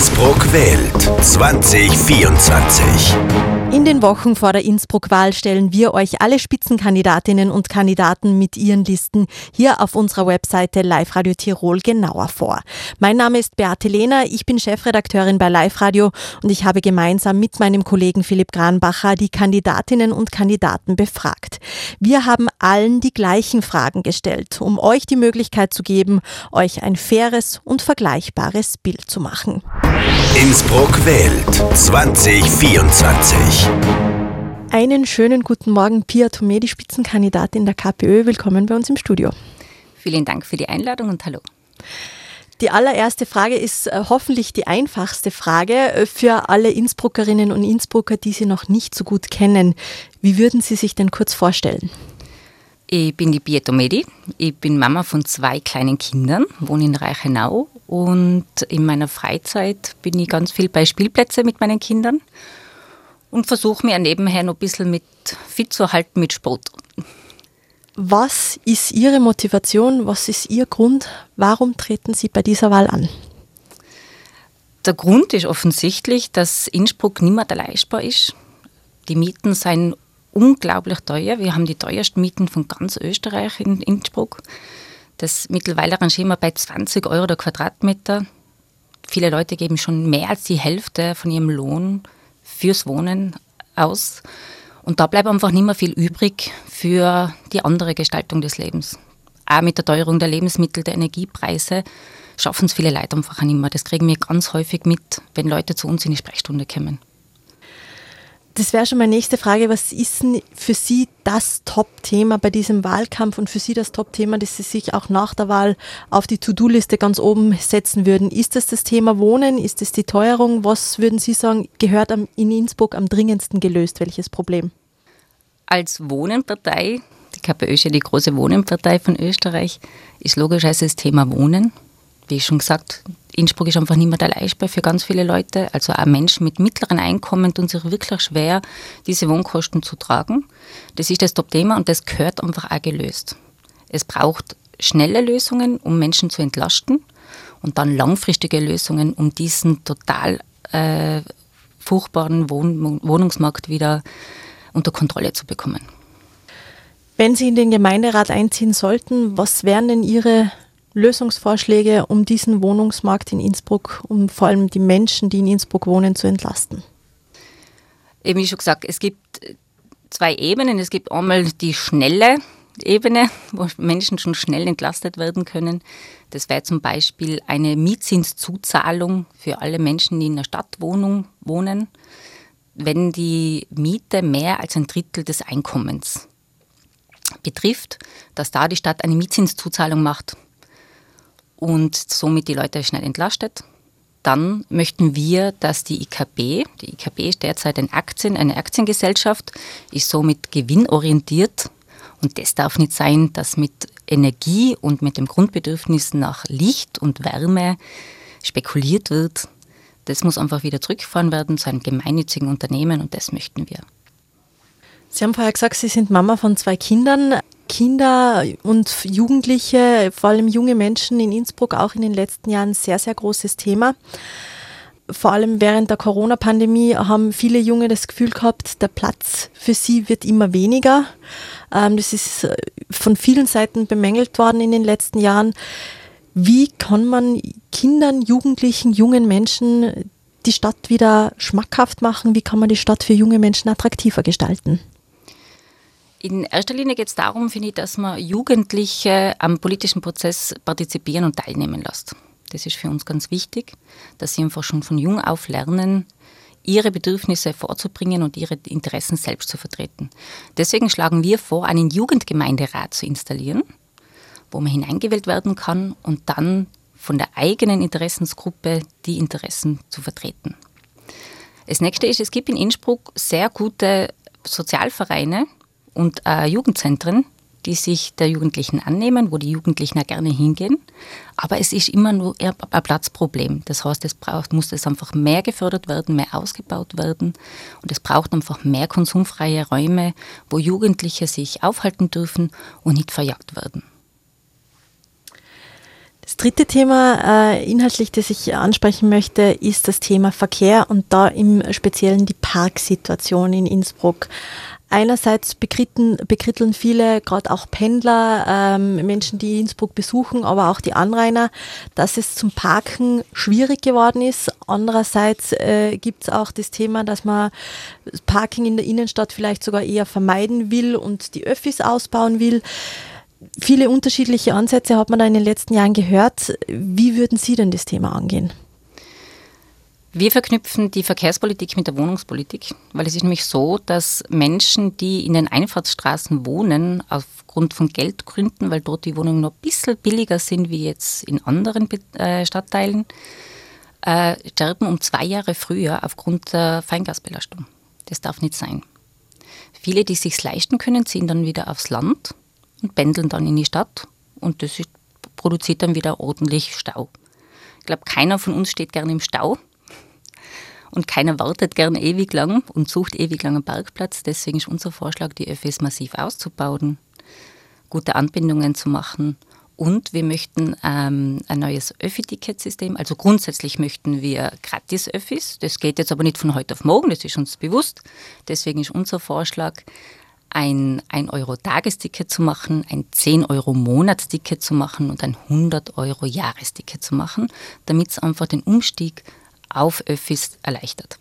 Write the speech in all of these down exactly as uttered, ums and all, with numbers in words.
Innsbruck wählt zwanzig vierundzwanzig. In den Wochen vor der Innsbruck-Wahl stellen wir euch alle Spitzenkandidatinnen und Kandidaten mit ihren Listen hier auf unserer Webseite Live Radio Tirol genauer vor. Mein Name ist Beate Lehner, ich bin Chefredakteurin bei Live Radio und ich habe gemeinsam mit meinem Kollegen Philipp Granbacher die Kandidatinnen und Kandidaten befragt. Wir haben allen die gleichen Fragen gestellt, um euch die Möglichkeit zu geben, euch ein faires und vergleichbares Bild zu machen. Innsbruck wählt zwanzig vierundzwanzig. Einen schönen guten Morgen, Pia Thomé, die Spitzenkandidatin der KPÖ. Willkommen bei uns im Studio. Vielen Dank für die Einladung und hallo. Die allererste Frage ist äh, hoffentlich die einfachste Frage für alle Innsbruckerinnen und Innsbrucker, die Sie noch nicht so gut kennen. Wie würden Sie sich denn kurz vorstellen? Ich bin die Pia Thomé, ich bin Mama von zwei kleinen Kindern, wohne in Reichenau und in meiner Freizeit bin ich ganz viel bei Spielplätzen mit meinen Kindern und versuche mir nebenher noch ein bisschen mit fit zu halten mit Sport. Was ist Ihre Motivation? Was ist Ihr Grund? Warum treten Sie bei dieser Wahl an? Der Grund ist offensichtlich, dass Innsbruck nicht mehr leistbar ist. Die Mieten sind unglaublich teuer. Wir haben die teuersten Mieten von ganz Österreich in Innsbruck. Das mittlerweile rangieren wir bei zwanzig Euro der Quadratmeter. Viele Leute geben schon mehr als die Hälfte von ihrem Lohn fürs Wohnen aus. Und da bleibt einfach nicht mehr viel übrig für die andere Gestaltung des Lebens. Auch mit der Teuerung der Lebensmittel, der Energiepreise schaffen es viele Leute einfach nicht mehr. Das kriegen wir ganz häufig mit, wenn Leute zu uns in die Sprechstunde kommen. Das wäre schon meine nächste Frage. Was ist denn für Sie das Top-Thema bei diesem Wahlkampf und für Sie das Top-Thema, das Sie sich auch nach der Wahl auf die To-Do-Liste ganz oben setzen würden? Ist das das Thema Wohnen? Ist das die Teuerung? Was würden Sie sagen, gehört in Innsbruck am dringendsten gelöst? Welches Problem? Als Wohnenpartei, die KPÖ ist ja die große Wohnenpartei von Österreich, ist logischerweise das Thema Wohnen. Wie schon gesagt, Innsbruck ist einfach nicht mehr leistbar für ganz viele Leute. Also auch Menschen mit mittleren Einkommen tun sich wirklich schwer, diese Wohnkosten zu tragen. Das ist das Top-Thema und das gehört einfach auch gelöst. Es braucht schnelle Lösungen, um Menschen zu entlasten und dann langfristige Lösungen, um diesen total äh, furchtbaren Wohn- Wohnungsmarkt wieder unter Kontrolle zu bekommen. Wenn Sie in den Gemeinderat einziehen sollten, was wären denn Ihre Lösungsvorschläge, um diesen Wohnungsmarkt in Innsbruck, um vor allem die Menschen, die in Innsbruck wohnen, zu entlasten? Eben wie schon gesagt, es gibt zwei Ebenen. Es gibt einmal die schnelle Ebene, wo Menschen schon schnell entlastet werden können. Das wäre zum Beispiel eine Mietzinszuzahlung für alle Menschen, die in der Stadtwohnung wohnen, wenn die Miete mehr als ein Drittel des Einkommens betrifft, dass da die Stadt eine Mietzinszuzahlung macht und somit die Leute schnell entlastet. Dann möchten wir, dass die I K B, die I K B ist derzeit eine, Aktien, eine Aktiengesellschaft, ist somit gewinnorientiert und das darf nicht sein, dass mit Energie und mit dem Grundbedürfnis nach Licht und Wärme spekuliert wird. Das muss einfach wieder zurückgefahren werden zu einem gemeinnützigen Unternehmen und das möchten wir. Sie haben vorher gesagt, Sie sind Mama von zwei Kindern. Kinder und Jugendliche, vor allem junge Menschen in Innsbruck, auch in den letzten Jahren ein sehr, sehr großes Thema. Vor allem während der Corona-Pandemie haben viele Junge das Gefühl gehabt, der Platz für sie wird immer weniger. Das ist von vielen Seiten bemängelt worden in den letzten Jahren. Wie kann man Kindern, Jugendlichen, jungen Menschen die Stadt wieder schmackhaft machen? Wie kann man die Stadt für junge Menschen attraktiver gestalten? In erster Linie geht es darum, finde ich, dass man Jugendliche am politischen Prozess partizipieren und teilnehmen lässt. Das ist für uns ganz wichtig, dass sie einfach schon von jung auf lernen, ihre Bedürfnisse vorzubringen und ihre Interessen selbst zu vertreten. Deswegen schlagen wir vor, einen Jugendgemeinderat zu installieren, wo man hineingewählt werden kann und dann von der eigenen Interessensgruppe die Interessen zu vertreten. Das nächste ist, es gibt in Innsbruck sehr gute Sozialvereine und äh, Jugendzentren, die sich der Jugendlichen annehmen, wo die Jugendlichen auch gerne hingehen. Aber es ist immer nur ein Platzproblem. Das heißt, es braucht, muss es einfach mehr gefördert werden, mehr ausgebaut werden. Und es braucht einfach mehr konsumfreie Räume, wo Jugendliche sich aufhalten dürfen und nicht verjagt werden. Das dritte Thema äh, inhaltlich, das ich ansprechen möchte, ist das Thema Verkehr und da im Speziellen die Parksituation in Innsbruck. Einerseits bekritteln, bekritteln viele, gerade auch Pendler, ähm, Menschen, die Innsbruck besuchen, aber auch die Anrainer, dass es zum Parken schwierig geworden ist. Andererseits äh, gibt es auch das Thema, dass man Parking in der Innenstadt vielleicht sogar eher vermeiden will und die Öffis ausbauen will. Viele unterschiedliche Ansätze hat man da in den letzten Jahren gehört. Wie würden Sie denn das Thema angehen? Wir verknüpfen die Verkehrspolitik mit der Wohnungspolitik, weil es ist nämlich so, dass Menschen, die in den Einfahrtsstraßen wohnen, aufgrund von Geldgründen, weil dort die Wohnungen noch ein bisschen billiger sind wie jetzt in anderen äh, Stadtteilen, äh, sterben um zwei Jahre früher aufgrund der Feingasbelastung. Das darf nicht sein. Viele, die es sich leisten können, ziehen dann wieder aufs Land und pendeln dann in die Stadt und das ist, produziert dann wieder ordentlich Stau. Ich glaube, keiner von uns steht gerne im Stau. Und keiner wartet gern ewig lang und sucht ewig lang einen Parkplatz. Deswegen ist unser Vorschlag, die Öffis massiv auszubauen, gute Anbindungen zu machen. Und wir möchten ähm, ein neues Öffi-Ticketsystem. Also grundsätzlich möchten wir Gratis-Öffis. Das geht jetzt aber nicht von heute auf morgen, das ist uns bewusst. Deswegen ist unser Vorschlag, ein ein Euro Tagesticket zu machen, ein zehn Euro Monatsticket zu machen und ein hundert Euro Jahresticket zu machen, damit es einfach den Umstieg auf Öffis erleichtert.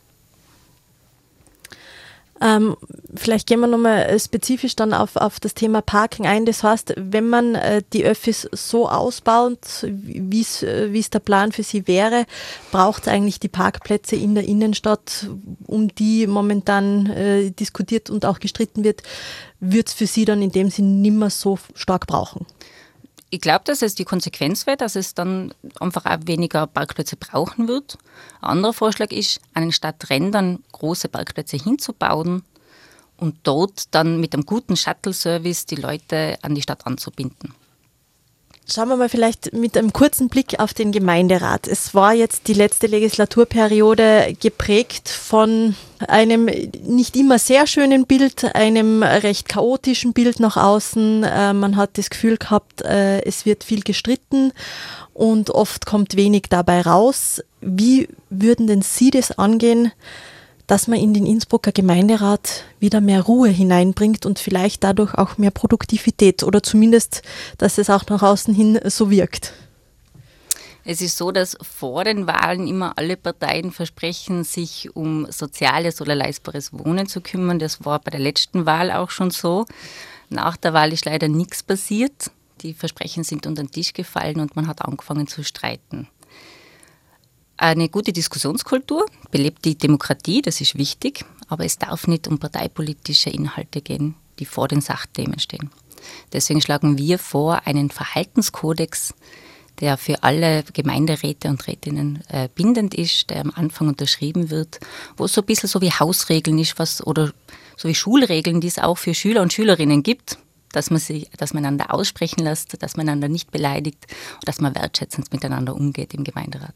Ähm, vielleicht gehen wir nochmal spezifisch dann auf, auf das Thema Parking ein. Das heißt, wenn man äh, die Öffis so ausbaut, wie es der Plan für sie wäre, braucht es eigentlich die Parkplätze in der Innenstadt, um die momentan äh, diskutiert und auch gestritten wird, wird es für sie dann in dem Sinn nicht mehr so stark brauchen. Ich glaube, dass es die Konsequenz wäre, dass es dann einfach auch weniger Parkplätze brauchen wird. Ein anderer Vorschlag ist, an den Stadträndern große Parkplätze hinzubauen und dort dann mit einem guten Shuttle-Service die Leute an die Stadt anzubinden. Schauen wir mal vielleicht mit einem kurzen Blick auf den Gemeinderat. Es war jetzt die letzte Legislaturperiode geprägt von einem nicht immer sehr schönen Bild, einem recht chaotischen Bild nach außen. Äh, man hat das Gefühl gehabt, äh, es wird viel gestritten und oft kommt wenig dabei raus. Wie würden denn Sie das angehen, dass man in den Innsbrucker Gemeinderat wieder mehr Ruhe hineinbringt und vielleicht dadurch auch mehr Produktivität oder zumindest, dass es auch nach außen hin so wirkt? Es ist so, dass vor den Wahlen immer alle Parteien versprechen, sich um soziales oder leistbares Wohnen zu kümmern. Das war bei der letzten Wahl auch schon so. Nach der Wahl ist leider nichts passiert. Die Versprechen sind unter den Tisch gefallen und man hat angefangen zu streiten. Eine gute Diskussionskultur belebt die Demokratie, das ist wichtig, aber es darf nicht um parteipolitische Inhalte gehen, die vor den Sachthemen stehen. Deswegen schlagen wir vor, einen Verhaltenskodex, der für alle Gemeinderäte und Rätinnen äh, bindend ist, der am Anfang unterschrieben wird, wo es so ein bisschen so wie Hausregeln ist, was, oder so wie Schulregeln, die es auch für Schüler und Schülerinnen gibt, dass man sich, dass man einander aussprechen lässt, dass man einander nicht beleidigt und dass man wertschätzend miteinander umgeht im Gemeinderat.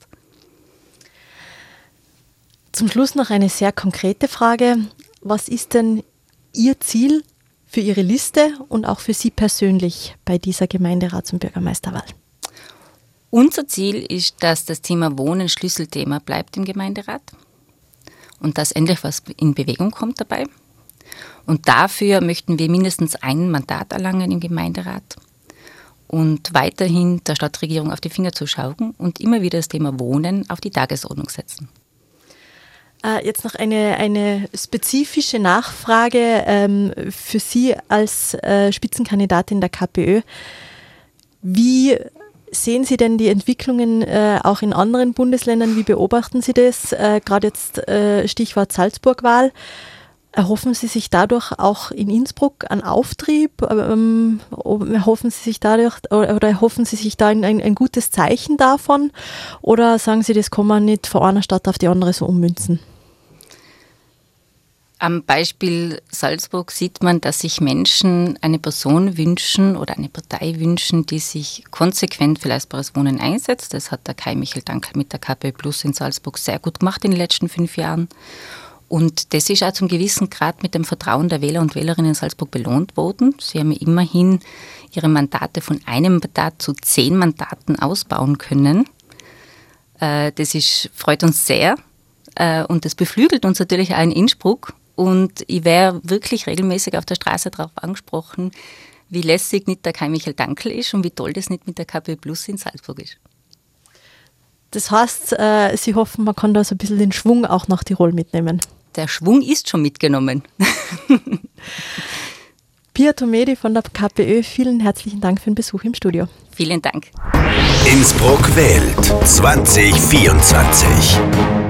Zum Schluss noch eine sehr konkrete Frage. Was ist denn Ihr Ziel für Ihre Liste und auch für Sie persönlich bei dieser Gemeinderats- und Bürgermeisterwahl? Unser Ziel ist, dass das Thema Wohnen Schlüsselthema bleibt im Gemeinderat und dass endlich was in Bewegung kommt dabei. Und dafür möchten wir mindestens ein Mandat erlangen im Gemeinderat und weiterhin der Stadtregierung auf die Finger zu schauen und immer wieder das Thema Wohnen auf die Tagesordnung setzen. Jetzt noch eine, eine spezifische Nachfrage ähm, für Sie als äh, Spitzenkandidatin der KPÖ. Wie sehen Sie denn die Entwicklungen äh, auch in anderen Bundesländern? Wie beobachten Sie das? Äh, Gerade jetzt äh, Stichwort Salzburg-Wahl. Erhoffen Sie sich dadurch auch in Innsbruck einen Auftrieb? Ähm, erhoffen Sie sich dadurch oder, oder erhoffen Sie sich da ein, ein, ein gutes Zeichen davon? Oder sagen Sie, das kann man nicht von einer Stadt auf die andere so ummünzen? Am Beispiel Salzburg sieht man, dass sich Menschen eine Person wünschen oder eine Partei wünschen, die sich konsequent für leistbares Wohnen einsetzt. Das hat der Kai Michael Dankel mit der KPÖ Plus in Salzburg sehr gut gemacht in den letzten fünf Jahren. Und das ist auch zum gewissen Grad mit dem Vertrauen der Wähler und Wählerinnen in Salzburg belohnt worden. Sie haben immerhin ihre Mandate von einem Mandat zu zehn Mandaten ausbauen können. Das ist, freut uns sehr und das beflügelt uns natürlich auch in Innsbruck. Und ich wäre wirklich regelmäßig auf der Straße darauf angesprochen, wie lässig nicht der Kai-Michael Dankl ist und wie toll das nicht mit der K P Plus in Salzburg ist. Das heißt, Sie hoffen, man kann da so ein bisschen den Schwung auch nach Tirol mitnehmen. Der Schwung ist schon mitgenommen. Pia Tomedi von der K P Ö, vielen herzlichen Dank für den Besuch im Studio. Vielen Dank. Innsbruck wählt zwanzig vierundzwanzig.